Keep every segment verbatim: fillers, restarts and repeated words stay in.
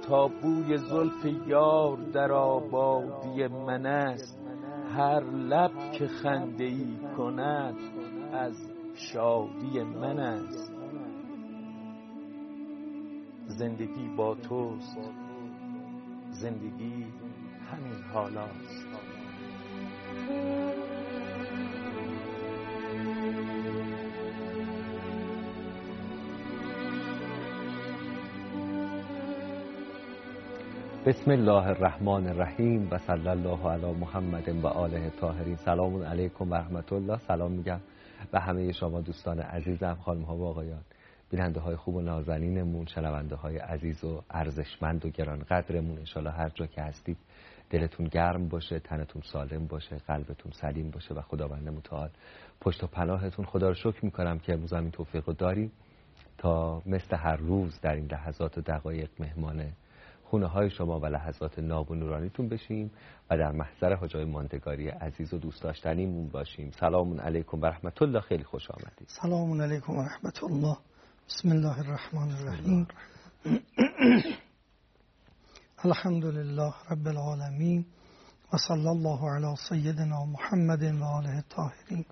تا بوی زلف یار در آبادی من است. هر لب که خنده ای کند از شادی من است. زندگی با توست، زندگی همین حالاست. بسم الله الرحمن الرحیم و صلی الله علی محمد و آله الطاهرین. سلام علیکم و رحمت الله. سلام میگم به همه شما دوستان عزیزم، خانم ها و آقایان، بیننده های خوب و نازنینمون، شنونده های عزیز و ارزشمند و گرانقدرمون. ان شاءالله هر جا که هستید دلتون گرم باشه، تنتون سالم باشه، قلبتون سلیم باشه و خداوند متعال پشت و پناهتون. خدا رو شکر میکنم که امروز هم این توفیق رو داریم تا مثل هر روز در این لحظات و دقایق مهمان خونه های شما و لحظات ناب و نورانیتون بشیم و در محضر حجای ماندگاری عزیز و دوست داشتنیمون باشیم. سلام علیکم و رحمت الله. خیلی خوش آمدید. سلام علیکم و رحمت الله. بسم الله الرحمن الرحیم. الحمد لله رب العالمین و صلی الله علی سیدنا محمد و آله الطاهرین.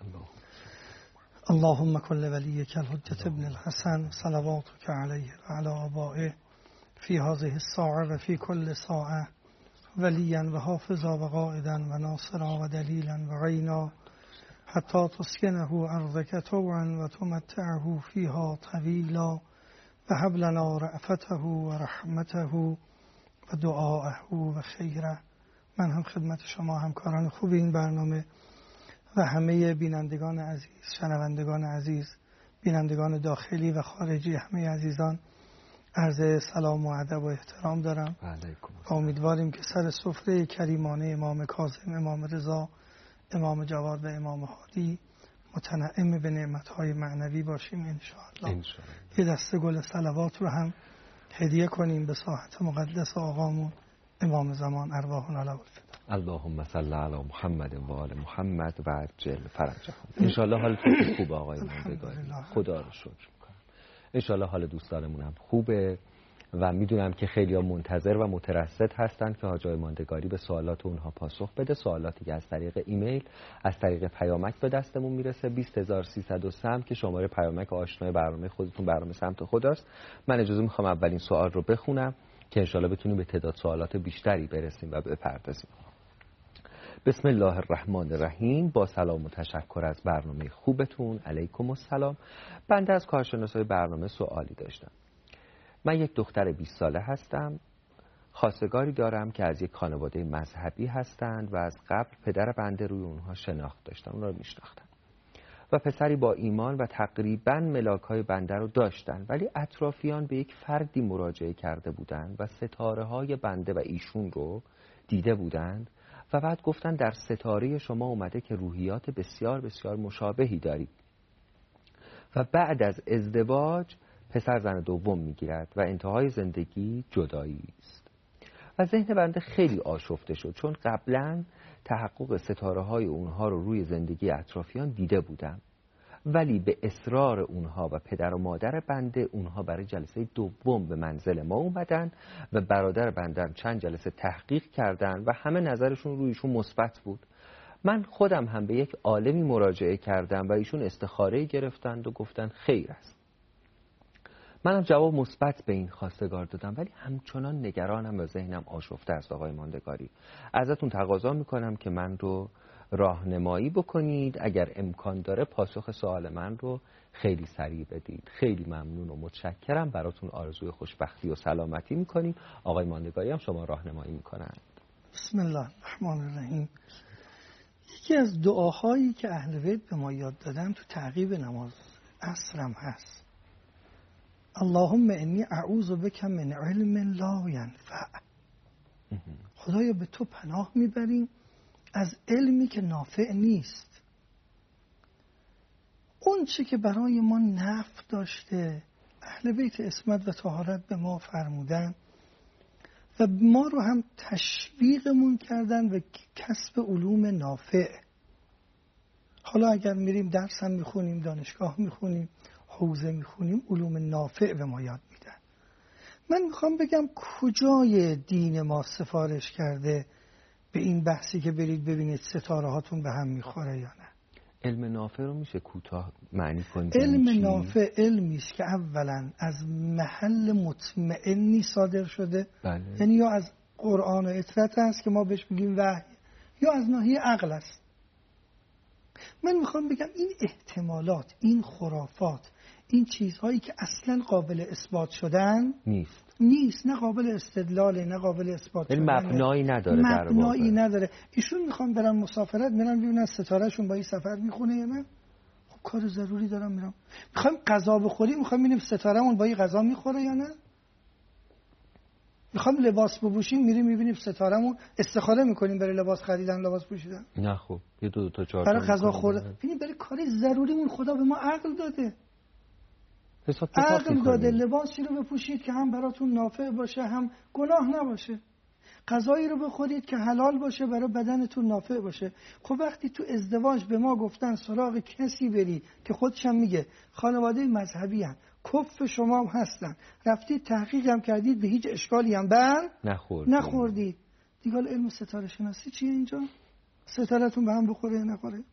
اللهم کل ولیک الحجة ابن الحسن صلواتک علیه و علی آبائه فی هذه الساعه و فی کل ساعه ولیا و حافظا و قائدا و ناصرا و دلیلا و عینا حتی تسکنه ارضک طوعا و تمتعه فیها طویلا و هب لنا رأفته و رحمته و دعاءه و خیره. من هم خدمت شما همکاران خوب این برنامه و همه بینندگان عزیز، شنوندگان عزیز، بینندگان داخلی و خارجی، همه عزیزان عرض سلام و ادب و احترام دارم. و امیدواریم که سر سفره کریمانه امام کاظم، امام رضا، امام جواد و امام هادی متنعم به نعمت‌های معنوی باشیم انشاءالله. یه دسته گل صلوات رو هم هدیه کنیم به ساحت مقدس آقامون امام زمان ارواحنا له الفدا. اللهم صل علی محمد و آل محمد و عجل فرجهم. انشاءالله حالتون خوبه آقای ماندگاری؟ خدا رو شکر میکنم. انشاءالله حال دوستانمون هم خوبه و میدونم که خیلی ها منتظر و مترصد هستن که حاجای ماندگاری به سوالات اونها پاسخ بده. سوالاتی که از طریق ایمیل، از طریق پیامک به دستمون میرسه. بیست هزار و سیصد و سه که شماره پیامک آشنای برنامه خودتون، برنامه سمت خداست. من اجازه میخوام اولین سوال رو بخونم که انشاءالله بتونیم به تعداد سوالات بیشتری برسیم و بپردازیم. بسم الله الرحمن الرحیم. با سلام و تشکر از برنامه خوبتون. علیکم السلام. بنده از کارشناسای برنامه سوالی داشتم. من یک دختر بیست ساله هستم. خواستگاری دارم که از یک خانواده مذهبی هستند و از قبل پدر بنده روی اونها شناخت داشتم، اونها رو میشناختم و پسری با ایمان و تقریباً ملاک‌های بنده رو داشتن، ولی اطرافیان به یک فردی مراجعه کرده بودند و ستاره های بنده و ایشون رو دیده بودند و بعد گفتن در ستاره شما اومده که روحیات بسیار بسیار مشابهی دارید و بعد از ازدواج پسر زن دوم میگیرد و انتهای زندگی جدایی است. و ذهن بنده خیلی آشفته شد چون قبلا تحقق ستاره های اونها رو روی زندگی اطرافیان دیده بودم، ولی به اصرار اونها و پدر و مادر بنده اونها برای جلسه دوم به منزل ما اومدن و برادر بنده چند جلسه تحقیق کردن و همه نظرشون رویشون مثبت بود. من خودم هم به یک عالمی مراجعه کردم و ایشون استخاره گرفتند و گفتن خیر است. منم جواب مثبت به این خواستگار دادم، ولی همچنان نگرانم و ذهنم آشفته است. آقای ماندگاری، ازتون تقاضا میکنم که من رو راهنمایی بکنید. اگر امکان داره پاسخ سوال من رو خیلی سریع بدید. خیلی ممنون و متشکرم. براتون آرزوی خوشبختی و سلامتی میکنیم. آقای ماندگاری هم شما راهنمایی میکنند. بسم الله الرحمن الرحیم. یکی از دعاهایی که اهل بیت به ما یاد دادن تو تعقیب نماز عصرم هست: اللهم انی اعوذ بک من علم لا ینفع. خدایا به تو پناه میبریم از علمی که نافع نیست. اون چی که برای ما نفع داشته اهل بیت عصمت و طهارت به ما فرمودن و ما رو هم تشویقمون کردن به کسب علوم نافع. حالا اگر میریم درس هم میخونیم، دانشگاه میخونیم، حوزه میخونیم، علوم نافع به ما یاد میدن. من میخوام بگم کجای دین ما سفارش کرده به این بحثی که برید ببینید ستاره هاتون به هم میخوره یا نه؟ علم نافع رو میشه کوتاه معنی کنید؟ علم نافع علمی است که اولا از محل مطمئنی صادر شده، بله. یعنی یا از قرآن و اطرت است که ما بهش میگیم وحی، یا از ناحیه عقل است. من میخوام بگم این احتمالات، این خرافات، این چیزهایی که اصلا قابل اثبات شدن نیست نیست، نه قابل استدلال، نه قابل اثبات شدن، مبنایی نداره، در مبنایی نداره. ایشون میخوان برن مسافرت، میرن ببینن ستارهشون با این سفر میخونه یا نه. خب کار ضروری دارم میرم. میخوایم غذا بخوریم، میخوایم ببینیم ستارهمون با این غذا میخوره یا نه. میخوام لباس بپوشیم، میریم میبینیم ستارهمون، استخاره میکنیم برای لباس خریدن، لباس پوشیدن. نه خب یه دو, دو تا چهار برای غذا خوردن، ببینیم برای کاری ضروریمون خدا به ما عقل داده. عقل داده لباسی رو بپوشید که هم براتون نافع باشه هم گناه نباشه، غذایی رو بخورید که حلال باشه برای بدنتون نافع باشه. خب وقتی تو ازدواج به ما گفتن سراغ کسی بری که خودشم میگه خانواده مذهبی هم کف شما هم هستن، رفتید تحقیق هم کردید به هیچ اشکالی هم بر نخوردید نخوردید دیگه علم ستاره شناسی چیه اینجا؟ ستاره‌تون به هم بخوره یا نخوره؟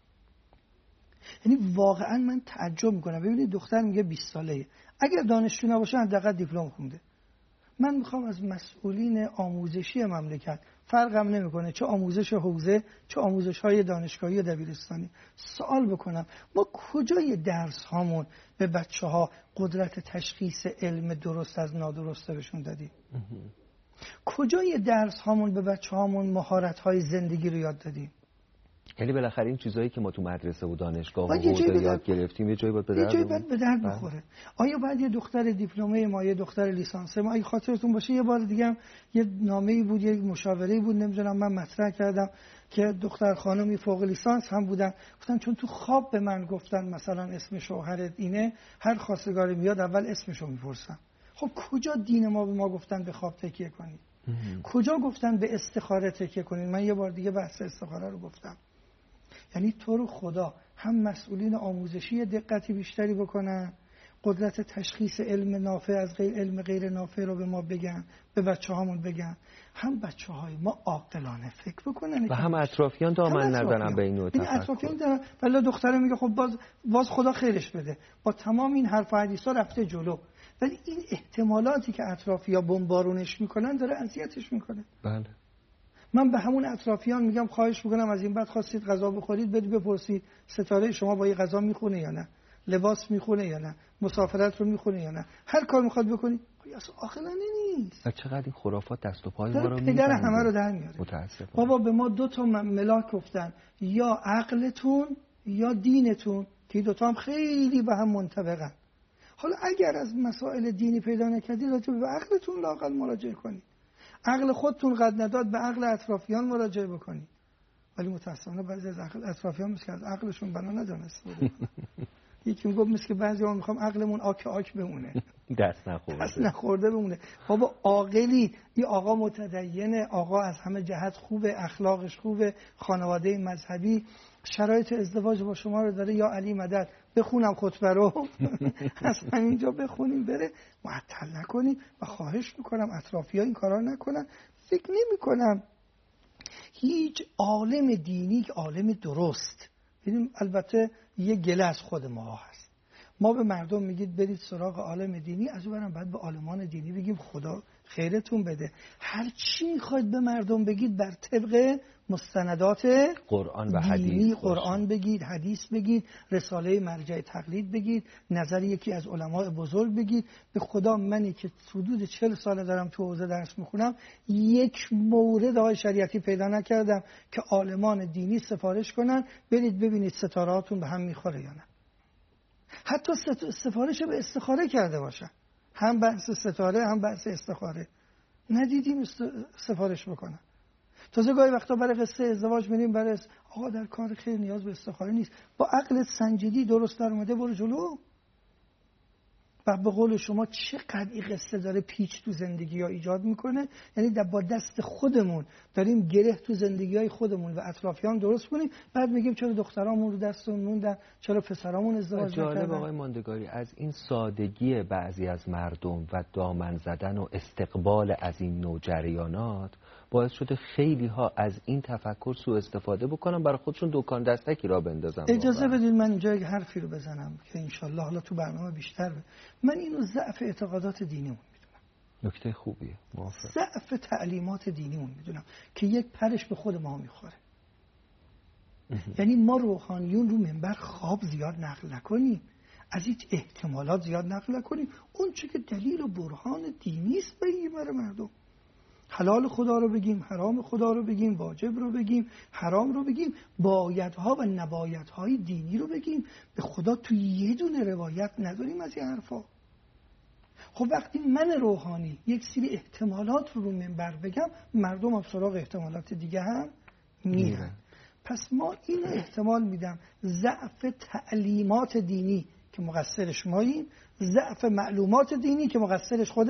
یعنی واقعا من تعجب میکنم. ببینید دختر میگه بیست ساله‌ای، اگر دانشجو نباشه حداقل دیپلم خونده. من میخوام از مسئولین آموزشی مملکت، فرقم نمیکنه چه آموزش حوزه چه آموزش های دانشگاهی و دبیرستانی، سوال بکنم ما کجای درس هامون به بچه ها قدرت تشخیص علم درست از نادرسته بهشون دادیم؟ کجای درس هامون به بچه هامون مهارت های زندگی رو یاد دادیم؟ یعنی بالاخره این چیزایی که ما تو مدرسه و دانشگاه و حوزه یاد گرفتیم یه جایی باید به درد باید به درد بخوره. آیا باید یه دختر دیپلمه ما، یه دختر لیسانسه ما، اگه خاطرتون باشه یه بار دیگه هم یه نامه‌ای بود، یه مشاوره‌ای بود، نمیدونم من مطرح کردم که دختر خانمی فوق لیسانس هم بودن، گفتن چون تو خواب به من گفتن مثلا اسم شوهرت اینه، هر خواستگاری میاد اول اسمشو میپرسم. خب کجا دین ما به ما گفتن به خواب تکیه کنید؟ کجا گفتن به استخاره تکیه کنید؟ من یه بار دیگه بحث استخاره رو گفتم. یعنی تو رو خدا هم مسئولین آموزشی دقتی بیشتری بکنن، قدرت تشخیص علم نافع از غیر علم غیر نافع رو به ما بگن، به بچه هامون بگن، هم بچه های ما عاقلانه فکر بکنن و هم اطرافیان دامن نزنن به این نوع تفکر. اطرافیان دارن. ولی دختره میگه خب باز باز خدا خیرش بده، با تمام این حرف و حدیثا رفته جلو، ولی این احتمالاتی که اطرافیا بمبارونش میکنن داره اذیتش میکنه. بله. من به همون اطرافیان میگم خواهش میکنم از این بعد خواستید غذا بخورید برید بپرسید ستاره شما با این غذا میخونه یا نه، لباس میخونه یا نه، مسافرت رو میخونه یا نه، هر کار میخواد بکنید. اصلا عاقلانه نیست. چقدر این خرافات دست و پای ما رو میبره، پدر همه رو در میاره. متاسفم. بابا به ما دو تا ملاک گفتن، یا عقلتون یا دینتون، که دو تا هم خیلی به هم منطبقن. حالا اگر از مسائل دینی پیدا نکردید راجع به عقلتون لااقل مراجعه کنید. عقل خودتون قد نداد به عقل اطرافیان مراجعه بکنید. ولی متاسفانه بعضی از عقل اطرافیان مثل که از عقلشون بنا ندانست. یکی میگه مثل که بعضی‌ها میخوام عقلمون آک آک بمونه. دست نخورده. دست نخورده بمونه. بابا عاقلی، این آقا متدینه، آقا از همه جهت خوبه، اخلاقش خوبه، خانواده مذهبی، شرایط ازدواج با شما رو داره، یا علی مدد بخونم خطبه رو از همینجا بخونیم بره، معطل نکنیم. و خواهش میکنم اطرافی‌ها این کارا نکنن. فکر نمی‌کنم هیچ عالم دینی عالم درست، ببینیم البته یه گله از خود ما هست، ما به مردم میگید برید سراغ عالم دینی، از اون بعد به عالمان دینی بگیم خدا خیرتون بده. هر چی میخواید به مردم بگید بر طبق مستندات قرآن و دینی، حدیث قرآن بگید، حدیث بگید، رساله مرجع تقلید بگید، نظر یکی از علماء بزرگ بگید. به خدا منی که حدود چهل سال دارم تو حوزه درس میخونم یک مورد آقای شریعتی پیدا نکردم که عالمان دینی سفارش کنن برید ببینید ستارهاتون به هم میخوره یا نه. حتی سفارش به استخاره کرده باشن، هم بحث ستاره هم بحث استخاره ندیدیم سفارش بکنن. تازه گاهی وقتا برای قصه ازدواج میریم، برای آقا در کار خیر نیاز به استخاره نیست، با عقل سنجیدی درست در اومده برو جلو. و به قول شما چقدر این قصه داره پیچ تو زندگی ها ایجاد میکنه. یعنی در با دست خودمون داریم گره تو زندگی های خودمون و اطرافیان درست کنیم، بعد میگیم چرا دخترامون رو دستمون موندن، چرا پسرامون ازدواج نکردن. جالب آقای ماندگاری، از این سادگی بعضی از مردم و دامن زدن و استقبال از این نوع جریانات باعث شده خیلی ها از این تفکر سوء استفاده بکنن، برای خودشون دکان دستکی را بندازن. اجازه بدید من اینجا یک حرفی رو بزنم که انشالله حالا تو برنامه بیشتر بده. من اینو ضعف اعتقادات دینیمون میدونم. نکته خوبیه. موافقم. ضعف تعلیمات دینیمون میدونم که یک پرش به خود ما میخوره. یعنی ما روحانیون رو منبر خواب زیاد نقل نکنیم، از هیچ احتمالات زیاد نقل نکنیم، اون چه که دلیل و برهان دینی است بگیم برای مردم. حلال خدا رو بگیم، حرام خدا رو بگیم، واجب رو بگیم، حرام رو بگیم، بایدها و نبایدهای دینی رو بگیم. به خدا توی یه دونه روایت نداریم از این حرفا. خب وقتی من روحانی یک سری احتمالات رو رو منبر بگم، مردم هم سراغ احتمالات دیگه هم میرن. پس ما این احتمال میدم ضعف تعلیمات دینی که مقصرش ماییم، ضعف معلومات دینی که مقصرش خود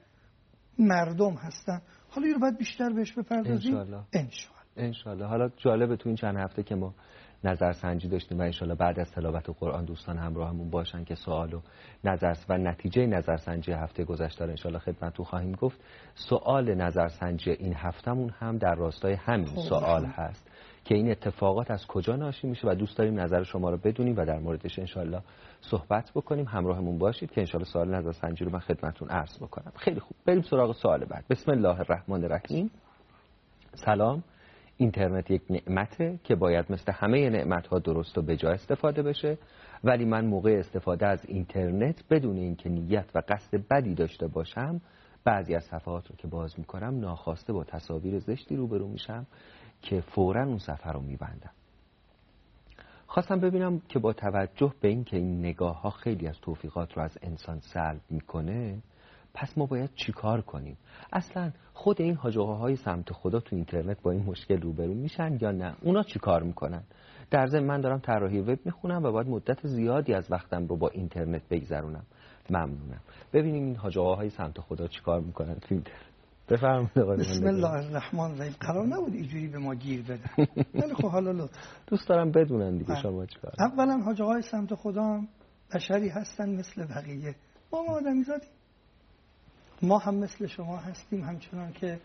مردم هستن. حالا یه رو باید بیشتر بهش بپردازیم انشالله. انشالله انشالله. حالا جالبه تو این چند هفته که ما نظرسنجی داشتیم و انشالله بعد از تلاوت قرآن دوستان همراهمون باشن که سوال و نظر و نتیجه نظرسنجی هفته گذشته رو انشالله خدمتتون خواهیم گفت. سوال نظرسنجی این هفتمون هم در راستای همین سوال هست که این اتفاقات از کجا ناشی میشه و دوست داریم نظر شما رو بدونیم و در موردش انشالله صحبت بکنیم. همراهمون باشید که انشالله سوال نظرسنجی رو من خدمتتون عرض بکنم. خیلی خوب، بریم سراغ سوال بعد. بسم الله الرحمن الرحیم. سلام، اینترنت یک نعمته که باید مثل همه نعمت‌ها درست و بجا استفاده بشه، ولی من موقع استفاده از اینترنت بدون اینکه نیت و قصد بدی داشته باشم بعضی از صفحات رو که باز میکنم ناخواسته با تصاویر زشتی روبرو میشم که فوراً اون صفحه رو میبندم. خواستم ببینم که با توجه به این که این نگاه ها خیلی از توفیقات رو از انسان سلب میکنه، پس ما باید چی کار کنیم؟ اصلا خود این حاجاهای سمت خدا تو اینترنت با این مشکل روبرو میشن یا نه؟ اونا چی کار میکنن؟ در ضمن من دارم طراحی وب میخونم و باید مدت زیادی از وقتم رو با اینترنت بگذرونم. ممنونم. ببینیم این حاجاهای سمت خدا چی کار میکنن تو اینترنت. بفرمایید. بسم الله الرحمن الرحیم. قرار نبود اینجوری به ما گیر بدن، ولی خب حالا لطفا دوست دارم بدونن دیگه شما چیکار. اولا حاجاهای سمت خدا هم بشری هستن مثل بقیه. ما ما آدمیزادیم، ما هم مثل شما هستیم، همچنان که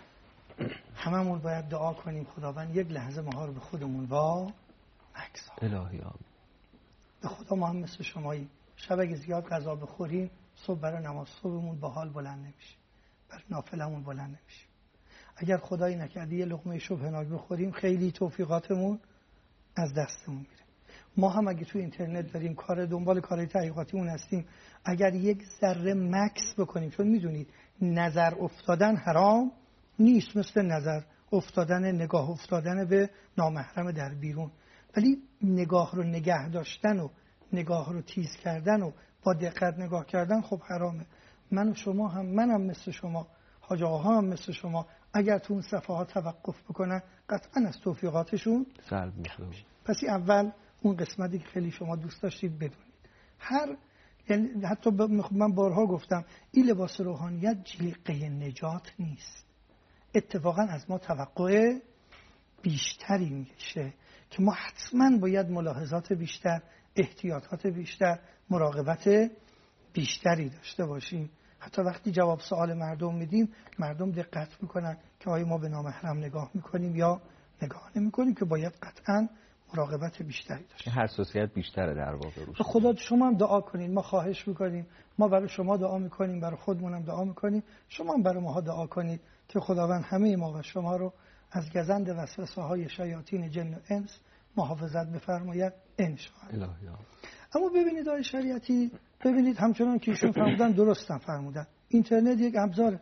هممون باید دعا کنیم خداوند یک لحظه ما رو به خودمون وا نگذار. الهی آمین. به خدا ما هم مثل شماییم. شب اگه زیاد غذا بخوریم صبح برای نماز صبحمون با حال بلند نمیشه، برای نافلمون بلند نمیشه. اگر خدایی نکرده یه لقمه شبهناک بخوریم خیلی توفیقاتمون از دستمون میره. ما هم اگه تو اینترنت داریم کار دنبال کارهای تحقیقاتیمون هستیم، اگر یک ذره مکس بکنیم، چون میدونید نظر افتادن حرام نیست مثل نظر افتادن نگاه افتادن به نامحرم در بیرون، ولی نگاه رو نگه داشتن و نگاه رو تیز کردن و با دقت نگاه کردن خب حرامه. من و شما هم، من هم مثل شما، حاج آقاها هم مثل شما، اگر تو اون صفحه ها توقف بکنن قطعا از توفیقاتشون سلب میشه. پس اول اون قسمتی که خیلی شما دوست داشتید بدونید، هر یعنی حتی من بارها گفتم این لباس روحانیت جلیقه نجات نیست. اتفاقا از ما توقع بیشتری میشه که ما حتما باید ملاحظات بیشتر، احتیاطات بیشتر، مراقبت بیشتری داشته باشیم. حتی وقتی جواب سوال مردم میدیم مردم دقت میکنن که آیا ما به نامحرم نگاه میکنیم یا نگاه نمیکنیم، که باید قطعا مراقبت بیشتری داشته. حساسیت بیشتره در واقع روش. خدا شما هم دعا کنین، ما خواهش میکنیم، ما برای شما دعا میکنیم، برای خودمون هم دعا میکنیم، شما هم برای ما دعا کنید که خداوند همه ما و شما رو از گزند وسوسه های شیاطین جن و انس محافظت بفرماید انشاءالله. اما ببینید آقای شریعتی، ببینید همچنان که ایشون فرمودن درستن فرمودن، اینترنت یک ابزاره.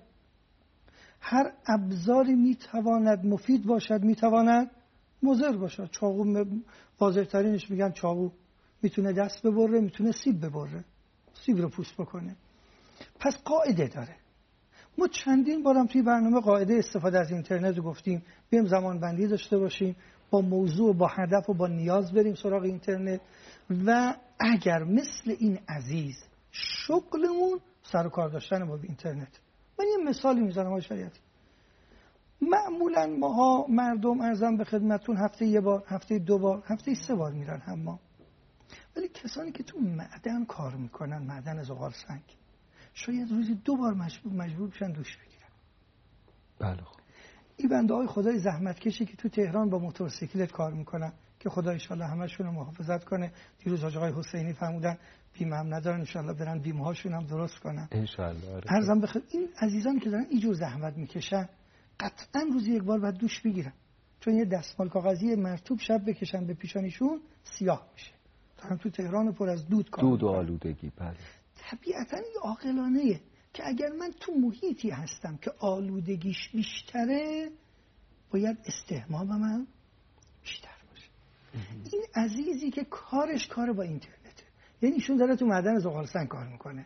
هر ابزاری میتواند مفید باشد، میتواند مضر باشد. چاقو واضح ترینش میگن چاقو میتونه دست ببره، میتونه سیب ببره، سیب رو پوست بکنه. پس قاعده داره. ما چندین بارم توی برنامه قاعده استفاده از اینترنت رو گفتیم، بیم زمان بندی داشته باشیم، با موضوع و با هدف و با نیاز بریم سراغ اینترنت. و اگر مثل این عزیز شغلمون سر و کار داشتن با اینترنت. من یه مثالی میزنم آقای شریعتی. معمولا ماها مردم ارزم به خدمتون هفته یه بار، هفته دو بار، هفته سه بار میرن حمام. ولی کسانی که تو معدن کار میکنن، معدن زغال سنگ، شاید روزی دو بار مجبور مجبور بشن دوش بگیرن. بله. این بنده های خدای زحمت کشی که تو تهران با موتورسیکلت کار میکنن که خدا ان شاءالله همشون رو محافظت کنه. دیروز حاج آقای حسینی فرمودن بیمه هم ندارن، ان شاءالله برن بیمه هاشون هم درست کنن ان شاءالله. ارزم بخیر این عزیزانی که دارن اینجور زحمت میکشن قطعا روزی یک بار باید دوش بگیرن، چون یه دستمال کاغذی مرطوب شب بکشن به پیشانیشون سیاه میشه. دارن تو تهران پر از دود کار دود و آلودگی. بله. طبیعتاً عاقلانه‌ایه که اگر من تو محیطی هستم که آلودگیش بیشتره باید استحمام من بیشتر باشه. این عزیزی که کارش کار با اینترنته، یعنی ایشون داره تو معدن زغال سنگ کار میکنه،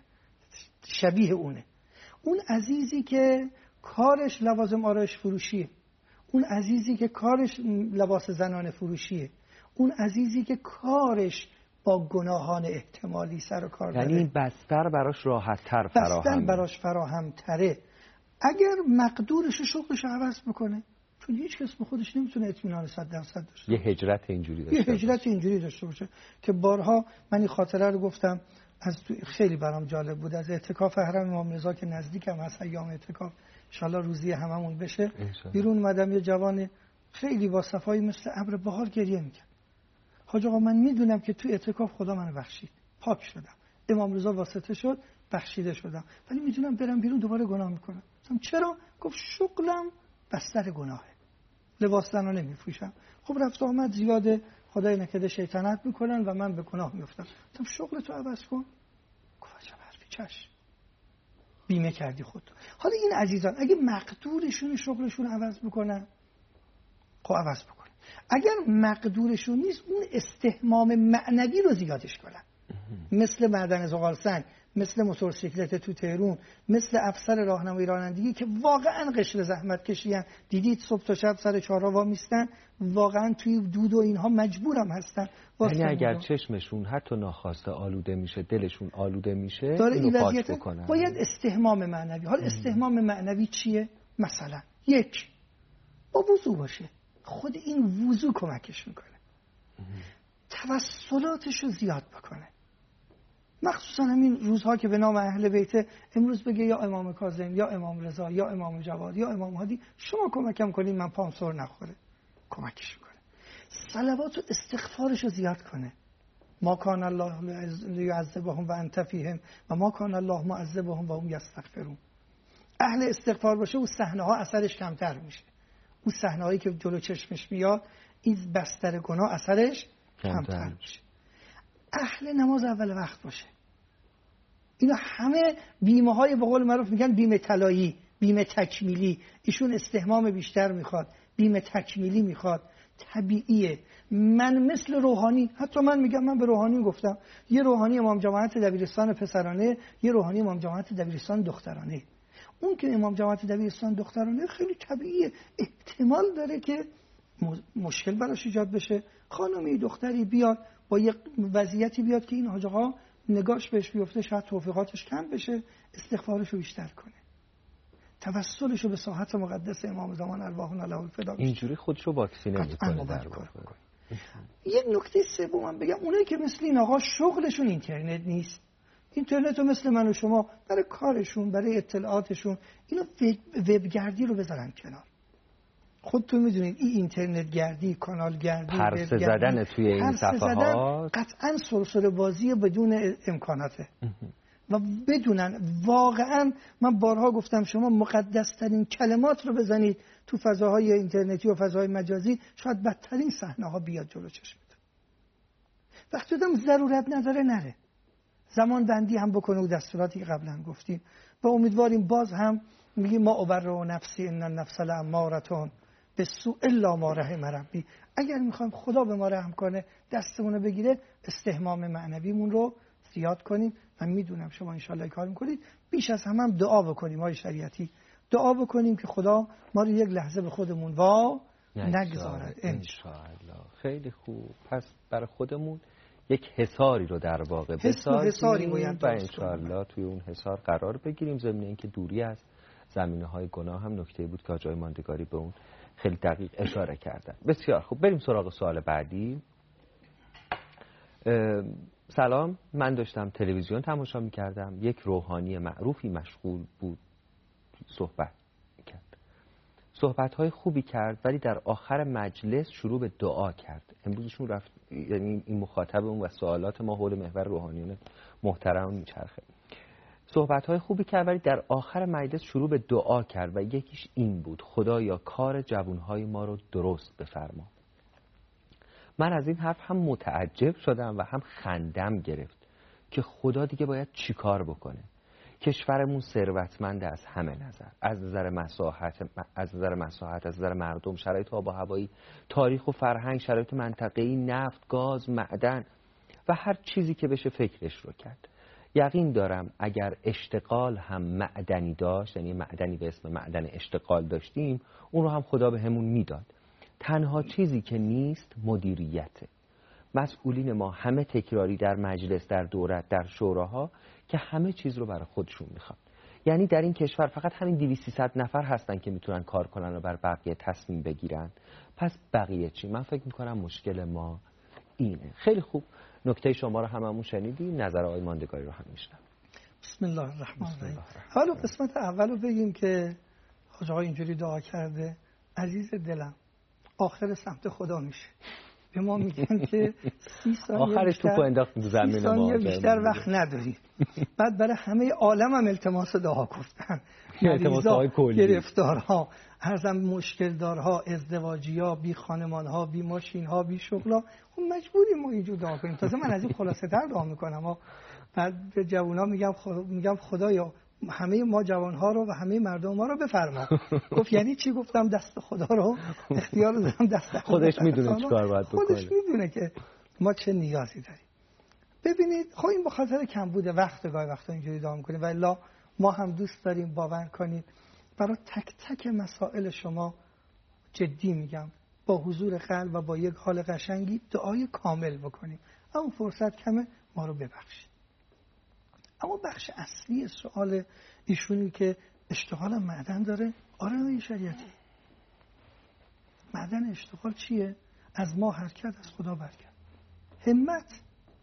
شبیه اونه. اون عزیزی که کارش لوازم آرایش فروشیه، اون عزیزی که کارش لباس زنانه فروشیه، اون عزیزی که کارش با گناهان احتمالی سر و کار داره، یعنی بستر براش راحت تر فراهم، بستر براش فراهم تره. اگر مقدورش و شغلش عوض بکنه، چون هیچ کس به خودش نمیتونه اطمینان صد درصد داشته یه هجرت اینجوری داشته یه هجرت اینجوری داشته باشه که بارها من این خاطره رو گفتم، از خیلی برام جالب بود، از اعتکاف حرم امام رضا که نزدیکم هست، ایام اعتکاف ان شاء الله روزی هممون بشه، بیرون اومدم یه جوان خیلی با صفایی مثل ابر بهار گریه میکرد. حاج آقا من میدونم که تو اعتکاف خدا منو بخشید، پاک شدم، امام رضا واسطه شد، بخشیده شدم، ولی میدونم برم بیرون دوباره گناه میکنم. گفتم چرا؟ گفت شغلم بستر گناهه، لباس زنانه نمیپوشم، خب رفت آمد زیاده، خدای نکرده شیطنت میکنن و من به گناه میافتم. گفتم شغل تو عوض کن. گفت چه حرفی، چش بیمه کردی خودت. حالا این عزیزان اگه مقدورشون شغلشون عوض بکنن، خب عوض بکن. اگر مقدورشون نیست، اون استحمام معنوی رو زیادش کنن، مثل معدن زغال سنگ، مثل موتورسیکلت تو تهرون، مثل افسر راهنمایی رانندگی که واقعا قشر زحمت کشیدن. دیدید صبح تا شب سر چهارراه وامیستن، واقعا توی دود و اینها مجبورم هستن. یعنی اگر چشمشون حتی ناخواسته آلوده میشه، دلشون آلوده میشه، داره اینو این پاک بکنن. باید استحمام معنوی. حالا استحمام معنوی چیه؟ مثلا یک، با وضو باشه، خود این وضو کمکش میکنه. توسلاتش رو زیاد بکنه، مخصوصا همین روزها که به نام اهل بیت امروز بگه یا امام کاظم یا امام رضا یا امام جواد یا امام هادی، شما کمکم کنید من پام سر نخوره، کمکش میکنه. صلوات و استغفارش رو زیاد کنه. ما کان الله لیعذبهم و انت فیهم و ما کان الله معذبهم و هم یستغفرون. اهل استغفار باشه و صحنه ها اثرش کمتر میشه. اون صحنه هایی که جلو چشمش میاد، این بستر گناه اثرش کمتر میشه. اهل نماز اول وقت باشه. اینا همه بیمه های به قول معروف میگن بیمه طلایی، بیمه تکمیلی. ایشون استحمام بیشتر میخواد، بیمه تکمیلی میخواد. طبیعیه. من مثل روحانی، حتی من میگم، من به روحانی گفتم، یه روحانی امام جماعت دبیرستان پسرانه، یه روحانی امام جماعت دبیرستان دخترانه. اون که امام جماعت دبیرستان دخترانه خیلی طبیعیه، احتمال داره که مشکل براش ایجاد بشه، خانمی دختری بیاد با یک وضعیتی بیاد که این حاج آقا نگاش بهش بیفته، شاید توفیقاتش کم بشه، استغفارش رو بیشتر کنه، توسلش رو به ساحت مقدس امام زمان ارواحنا له الفدا، اینجوری خودش رو واکسینه میکنه در واقع. یه نکته سومم بگم، اونایی که مثل این آقا شغلشون اینترنت نیست، اینترنت رو مثل من و شما برای کارشون، برای اطلاعاتشون، اینا وبگردی رو بذارن کنار. خودتون میدونید این اینترنت گردی، کانال گردی، پرسه زدن توی این صفحات قطعا سرسره بازی بدون امکاناته و بدونن واقعا. من بارها گفتم شما مقدسترین کلمات رو بزنید تو فضاهای اینترنتی و فضاهای مجازی، شاید بدترین صحنه ها بیاد جلو چشمتون. وقتی آدم ضرورت نداره نره، زمان بندی هم بکنه و دستوراتی که قبلا گفتیم، و امیدواریم باز هم میگیم ما ابرئ نفسی ان النفس لامارة بالسوء الا ما رحم ربی. اگر میخوایم خدا به ما رحم کنه، دستمون رو بگیره، استحمام معنویمون رو زیاد کنیم. من میدونم شما انشالله کار میکنید. بیش از همه هم دعا بکنیم های شریعتی، دعا بکنیم که خدا ما رو یک لحظه به خودمون وا نگذارد انشالله. خیلی خوب. پس برای خودمون یک حصاری رو در واقع بسازیم و انشاءالله توی اون حصار قرار بگیریم، ضمن اینکه دوری از زمینه‌های گناه هم نکته بود که آقای ماندگاری به اون خیلی دقیق اشاره کردن. بسیار خوب، بریم سراغ سوال بعدی. سلام، من داشتم تلویزیون تماشا می‌کردم، یک روحانی معروفی مشغول بود صحبت کرد. صحبت‌های خوبی کرد ولی در آخر مجلس شروع به دعا کرد. امروزشون رفت، یعنی این مخاطب اون و سوالات ما حول محور روحانیون محترم میچرخه. صحبت‌های خوبی کرد ولی در آخر مجلس شروع به دعا کرد و یکیش این بود: خدایا کار جوانهای ما رو درست بفرما. من از این حرف هم متعجب شدم و هم خندم گرفت که خدا دیگه باید چی کار بکنه؟ کشورمون ثروتمند از همه نظر، از نظر مساحت، از نظر مساحت، از نظر مردم، شرایط آب و هوایی، تاریخ و فرهنگ، شرایط منطقه‌ای، نفت، گاز، معدن و هر چیزی که بشه فکرش رو کرد. یقین دارم اگر اشتغال هم معدنی داشت، یعنی معدنی به اسم معدن اشتغال داشتیم، اون رو هم خدا به همون میداد. تنها چیزی که نیست مدیریته. مسئولین ما همه تکراری در مجلس، در دولت، در شوراها که همه چیز رو برای خودشون میخوان. یعنی در این کشور فقط همین دویست سیصد نفر هستن که میتونن کار کنن و بر بقیه تصمیم بگیرن. پس بقیه چی؟ من فکر میکنم مشکل ما اینه. خیلی خوب، نکته شما رو هممون شنیدیم، نظر آقای ماندگاری رو هم میشنم. بسم الله الرحمن الرحیم. حالا قسمت اولو بگیم که حاج آقا اینجوری دعا کرده: عزیز دلم آخر سمت خدا میشه. به ما میگن که سی ثانیه آخرش توپو انداخت تو زمین ما، بیشتر وقت نداریم. بعد برای همه عالم هم التماس دعا گفتن. التماس‌های کلی، گرفتارها، هرزم مشکل دارها، ازدواجی‌ها، بی خانمان‌ها، بی ماشین‌ها، بی شغل‌ها، خب مجبوریم ما اینجور دعا کنیم. تازه من از این خلاصه تر دعا میکنم. بعد به جوونا میگم خدا، میگم خدایا همه ما جوانها رو و همه مردم ما رو بفرما. گفت یعنی چی؟ گفتم دست خدا رو اختیار دادم دست خودش میدونه چیکار باید بکنه، خودش میدونه که ما چه نیازی داریم. ببینید خب این به خاطر کمبود وقت گاهی وقتا اینجوری دعا میکنیم، ولی ما هم دوست داریم باور کنید برای تک تک مسائل شما جدی میگم با حضور قلب و با یک حال قشنگی دعای کامل بکنیم. اما فرصت کمه، ما رو ببخشید. اما بخش اصلی سوال ایشونی که اشتغال معدن داره، آره این شریعتی. معدن اشتغال چیه؟ از ما حرکت، از خدا برکت، همت.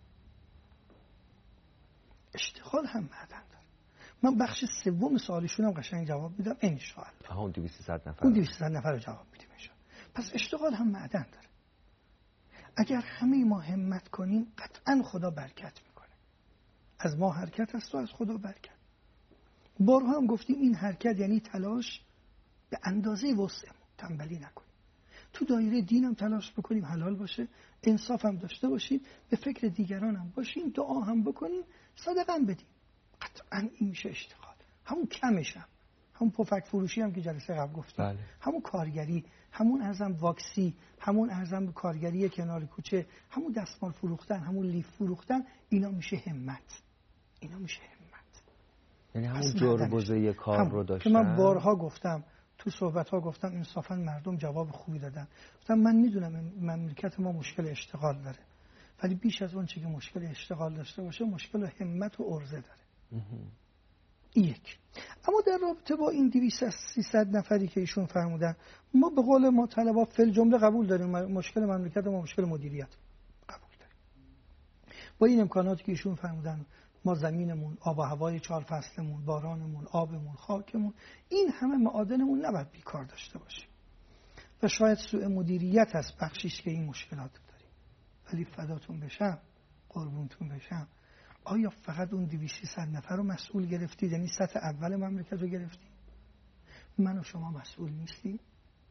اشتغال هم معدن داره. من بخش سوم سوالشون هم قشنگ جواب میدم ان شاء الله. اون دویست سیصد نفر اون دویست سیصد نفر رو جواب میدیم ان شاء الله. پس اشتغال هم معدن داره. اگر همه ما همت کنیم قطعا خدا برکت میکنه. از ما حرکت است و از خدا برکت. بارها هم گفتیم این حرکت یعنی تلاش به اندازه وسعمون، تنبلی نکنیم. تو دایره دین هم تلاش بکنیم حلال باشه، انصاف هم داشته باشیم، به فکر دیگران هم باشیم، دعا هم بکنیم، صدقه هم بدیم. قطعا این میشه اشتغال. همون کمش هم، همون پفک فروشی هم که جلسه قبل گفتیم، بله. همون کارگری، همون ارزم واکسی، همون ارزم کارگری کنار کوچه، همون دستمال فروختن، همون لیف فروختن، اینا میشه همت. اینا میشه همت. یعنی همون جربوزه کار هم. رو داشتن. که من بارها گفتم تو صحبت ها گفتم انصافا مردم جواب خوبی دادن. گفتم من میدونم مملکت ما مشکل اشتغال داره، ولی بیش از اون چیزی که مشکل اشتغال داشته باشه مشکل همت و عرضه داره. یک. اما در رابطه با این دویست سیصد نفری که ایشون فرمودن، ما به قول ما طلبا فل جمله قبول داریم مشکل مملکت ما مشکل مدیریت قبول داریم. با این امکاناتی که ایشون فرمودن، ما زمینمون، آب و هوای چهار فصلمون، بارانمون، آبمون، خاکمون، این همه معادنمون نباید بیکار داشته باشیم. و شاید سوء مدیریت هست بخشیش که این مشکلات داریم. ولی فداتون بشم، قربونتون بشم، آیا فقط اون دویست سیصد نفر رو مسئول گرفتید؟ یعنی سطح اول مملکت رو گرفتید؟ من و شما مسئول نیستیم؟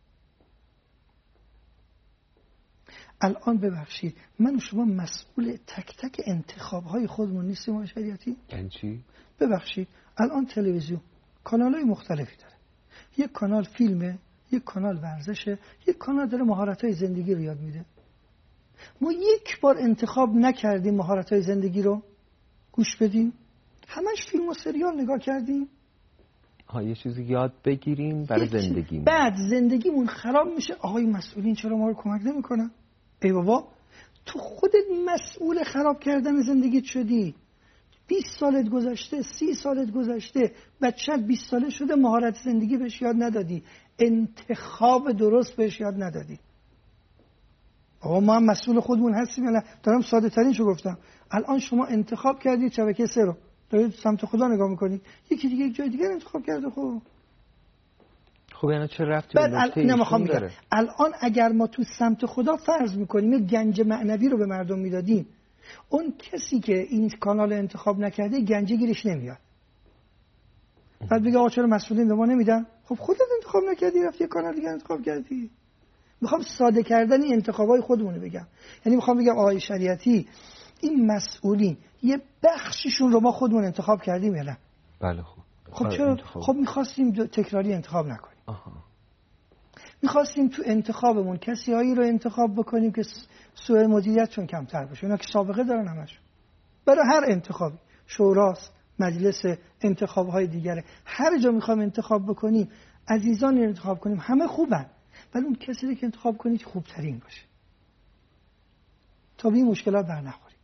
الان ببخشید من و شما مسئول تک تک انتخاب‌های خودمون نیستیم آقای شریعتی؟ یعنی چی؟ ببخشید الان تلویزیون کانال‌های مختلفی داره. یک کانال فیلمه، یک کانال ورزشه، یک کانال داره مهارت‌های زندگی رو یاد میده. ما یک بار انتخاب نکردیم مهارت‌های زندگی رو گوش بدیم، همش فیلم و سریال نگاه کردیم. ها یه چیزی یاد بگیریم برای زندگیمون. بعد زندگیمون خراب میشه. آقای مسئولین چرا ما رو کمک نمیکنن؟ ای بابا تو خودت مسئول خراب کردن زندگیت شدی. بیست سالت گذشته، سی سالت گذشته، بچه‌ت بیست ساله شده، مهارت زندگی بهش یاد ندادی، انتخاب درست بهش یاد ندادی. آقا ما هم مسئول خودمون هستیم یا نه؟ دارم ساده ترین شو گفتم. الان شما انتخاب کردید شبکه سه رو، دارید سمت خدا نگاه میکنید، یکی دیگه یک جای دیگه انتخاب کرده. خب خب یعنی چه ربطی به نکته ایشون داره؟ الان اگر ما تو سمت خدا فرض میکنیم یه گنج معنوی رو به مردم میدادیم، اون کسی که این کانال انتخاب نکرده گنجه گیرش نمیاد. بعد بگه آقا چرا مسئولین به ما نمیدن؟ خب خودت انتخاب نکردی، رفتی یه کانال دیگه انتخاب کردی. میخوام ساده کردن این انتخابای خودمون بگم. یعنی میخوام بگم آقای شریعتی، این مسئولین یه بخششون رو ما خودمون انتخاب کردیم یا نه؟ بله. خب خب چرا انتخاب. خب میخواستیم تکراری انتخاب نکنیم. آها. میخواستیم تو انتخابمون کسی هایی رو انتخاب بکنیم که سوء مدیریتشون کمتر باشه، اونا که سابقه دارن همشون. برای هر انتخابی، شوراست، مجلس، انتخاب‌های دیگره، هر جا میخوایم انتخاب بکنیم عزیزان رو انتخاب کنیم، همه خوبن، ولی اون کسی رو که انتخاب کنید خوبترین باشه تا به این مشکلات برنخوریم.